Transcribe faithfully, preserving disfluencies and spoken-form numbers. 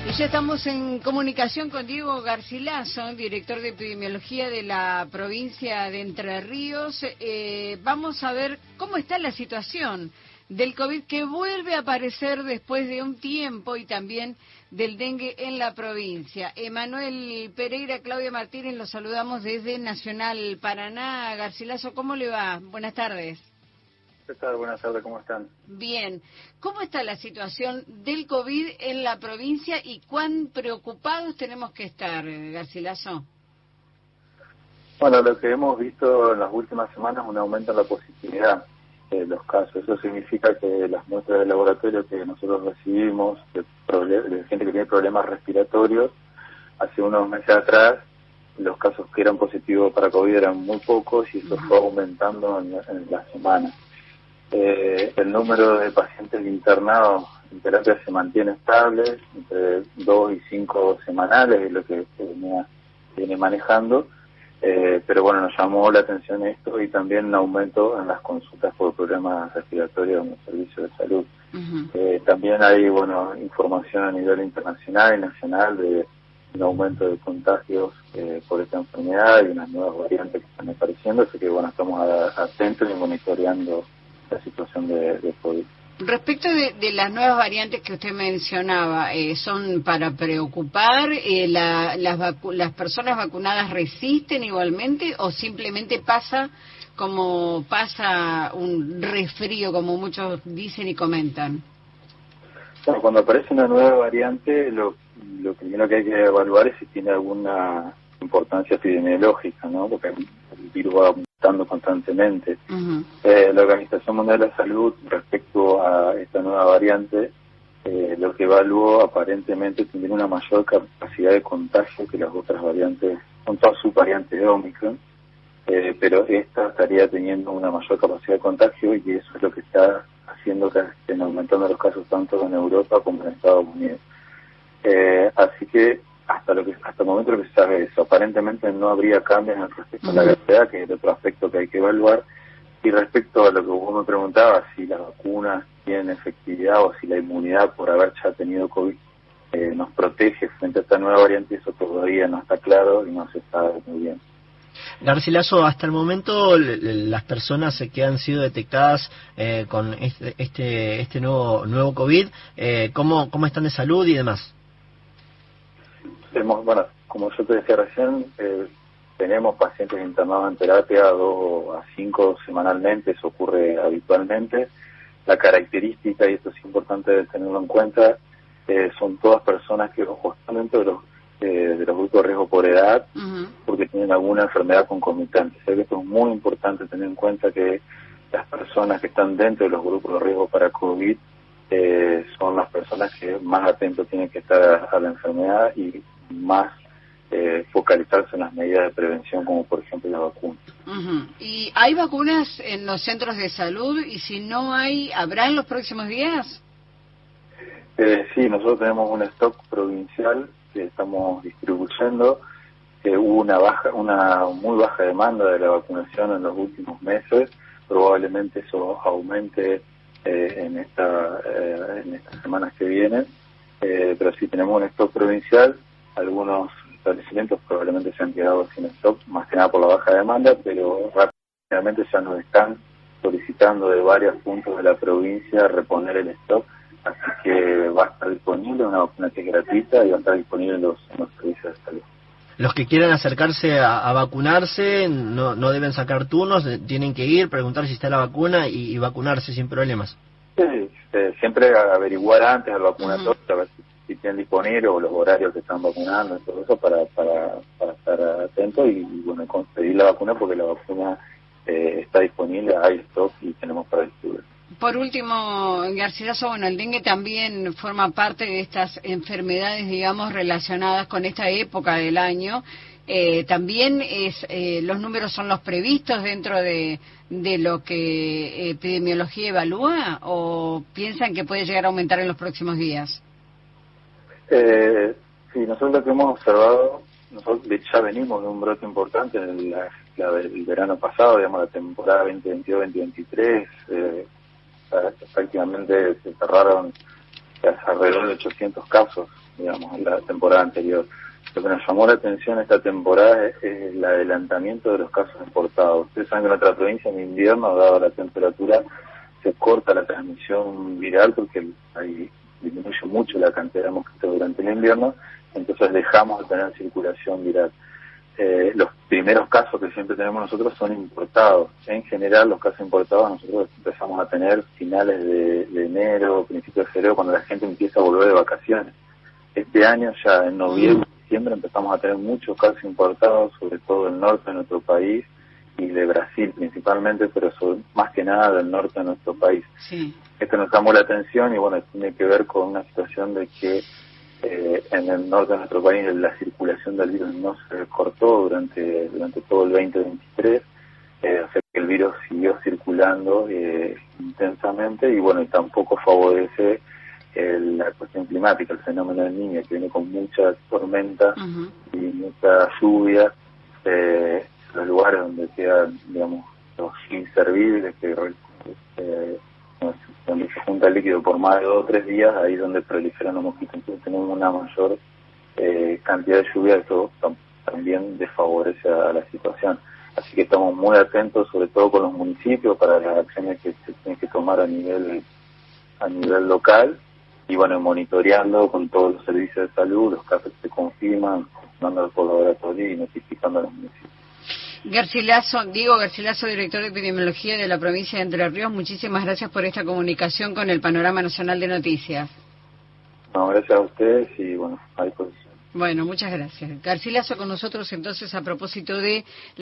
Y ya estamos en comunicación con Diego Garcilaso, director de epidemiología de la provincia de Entre Ríos. Eh, vamos a ver cómo está la situación del COVID que vuelve a aparecer después de un tiempo y también del dengue en la provincia. Emanuel Pereira, Claudia Martínez, los saludamos desde Nacional Paraná. Garcilaso, ¿cómo le va? Buenas tardes. ¿Qué tal? Buenas tardes, ¿cómo están? Bien. ¿Cómo está la situación del COVID en la provincia y cuán preocupados tenemos que estar, Garcilaso? Bueno, lo que hemos visto en las últimas semanas es un aumento en la positividad de los casos. Eso significa que las muestras de laboratorio que nosotros recibimos de, de gente que tiene problemas respiratorios, hace unos meses atrás, los casos que eran positivos para COVID eran muy pocos y eso fue aumentando en, en la semana. Eh, el número de pacientes internados en terapia se mantiene estable, entre dos y cinco semanales es lo que se venía, viene manejando, eh, pero bueno, nos llamó la atención esto y también un aumento en las consultas por problemas respiratorios en los servicios de salud. Uh-huh. Eh, también hay, bueno, información a nivel internacional y nacional de un aumento de contagios eh, por esta enfermedad y unas nuevas variantes que están apareciendo, así que bueno, estamos a, atentos y monitoreando la situación de, de COVID. Respecto de, de las nuevas variantes que usted mencionaba, eh, ¿son para preocupar? Eh, la, las, vacu ¿Las personas vacunadas resisten igualmente o simplemente pasa como pasa un resfrío, como muchos dicen y comentan? Bueno, cuando aparece una nueva variante, lo, lo primero que hay que evaluar es si tiene alguna importancia epidemiológica, ¿no? Porque el virus va mutando constantemente. Uh-huh. eh, la Organización Mundial de la Salud, respecto a esta nueva variante, eh, lo que evaluó aparentemente tiene una mayor capacidad de contagio que las otras variantes, son todas subvariantes de Omicron, eh, pero esta estaría teniendo una mayor capacidad de contagio y eso es lo que está haciendo que estén aumentando los casos tanto en Europa como en Estados Unidos. Eh, así que hasta lo que hasta el momento lo que se sabe es eso. Aparentemente no habría cambios en respecto uh-huh. a la gravedad, que es el otro aspecto que hay que evaluar. Y respecto a lo que vos me preguntabas, si las vacunas tienen efectividad o si la inmunidad por haber ya tenido COVID eh, nos protege frente a esta nueva variante, eso todavía no está claro y no se sabe muy bien. Garcilaso, hasta el momento las personas que han sido detectadas eh, con este este, este nuevo nuevo COVID, eh, ¿cómo, ¿cómo están de salud y demás? Hemos, bueno, como yo te decía recién, eh, tenemos pacientes internados en terapia dos a cinco semanalmente, eso ocurre habitualmente. La característica, y esto es importante tenerlo en cuenta, eh, son todas personas que están dentro de los, eh, de los grupos de riesgo por edad, uh-huh. porque tienen alguna enfermedad concomitante. O sea que esto es muy importante tener en cuenta que las personas que están dentro de los grupos de riesgo para COVID eh, son las personas que más atentos tienen que estar a, a la enfermedad y más eh, focalizarse en las medidas de prevención, como por ejemplo la vacuna. Uh-huh. ¿Y hay vacunas en los centros de salud? Y si no hay, ¿habrá en los próximos días? Eh, sí, nosotros tenemos un stock provincial que estamos distribuyendo. Eh, hubo una baja, una muy baja demanda de la vacunación en los últimos meses. Probablemente eso aumente eh, en esta eh, en estas semanas que vienen. Eh, pero sí tenemos un stock provincial. Algunos establecimientos probablemente se han quedado sin stock, más que nada por la baja demanda, pero rápidamente ya nos están solicitando de varios puntos de la provincia reponer el stock, así que va a estar disponible una vacuna que es gratuita y va a estar disponible en los, en los servicios de salud. Los que quieran acercarse a, a vacunarse no, no deben sacar turnos, tienen que ir, preguntar si está la vacuna y, y vacunarse sin problemas. Sí, eh, siempre averiguar antes al vacunatorio, uh-huh. a ver si si tienen disponible o los horarios que están vacunando y todo eso para para, para estar atentos y, y bueno, conseguir la vacuna porque la vacuna eh, está disponible, hay stock y tenemos para distribuir. Por último, Garcilaso, bueno, el dengue también forma parte de estas enfermedades, digamos, relacionadas con esta época del año. Eh, también es eh, los números son los previstos dentro de, de lo que epidemiología evalúa, ¿o piensan que puede llegar a aumentar en los próximos días? Eh, sí, nosotros lo que hemos observado, nosotros ya venimos de un brote importante en la, la del verano pasado, digamos, la temporada veinte veintidós veinte veintitrés, eh, prácticamente se cerraron alrededor de ochocientos casos digamos, en la temporada anterior. Lo que nos llamó la atención esta temporada es, es el adelantamiento de los casos importados. Ustedes saben que en nuestra provincia en invierno, dada la temperatura, se corta la transmisión viral porque hay, disminuye mucho la cantidad de mosquitos durante el invierno, entonces dejamos de tener circulación viral. Eh, los primeros casos que siempre tenemos nosotros son importados. En general, los casos importados nosotros empezamos a tener finales de, de enero, principios de febrero, cuando la gente empieza a volver de vacaciones. Este año, ya en noviembre, diciembre, empezamos a tener muchos casos importados, sobre todo del norte de nuestro país y de Brasil principalmente, pero sobre, más que nada del norte de nuestro país. Sí. Esto nos llamó la atención y bueno, tiene que ver con una situación de que Eh, en el norte de nuestro país la circulación del virus no se cortó durante durante todo el veinte veintitrés, eh, o sea que el virus siguió circulando eh, intensamente y bueno, y tampoco favorece el, la cuestión climática, el fenómeno del Niño, que viene con mucha tormenta uh-huh. y mucha lluvia, eh, los lugares donde quedan, digamos, los inservibles, que eh, donde se junta el líquido por más de dos o tres días, ahí es donde proliferan los mosquitos. Entonces tenemos una mayor eh, cantidad de lluvia, eso también desfavorece a la situación. Así que estamos muy atentos, sobre todo con los municipios, para las acciones que se tienen que tomar a nivel a nivel local, y bueno, monitoreando con todos los servicios de salud, los casos que se confirman, mandando por laboratorio y notificando a los municipios. Garcilaso, Diego Garcilaso, director de epidemiología de la provincia de Entre Ríos, muchísimas gracias por esta comunicación con el Panorama Nacional de Noticias. No, gracias a ustedes y bueno, a disposición. Bueno, muchas gracias. Garcilaso con nosotros entonces a propósito de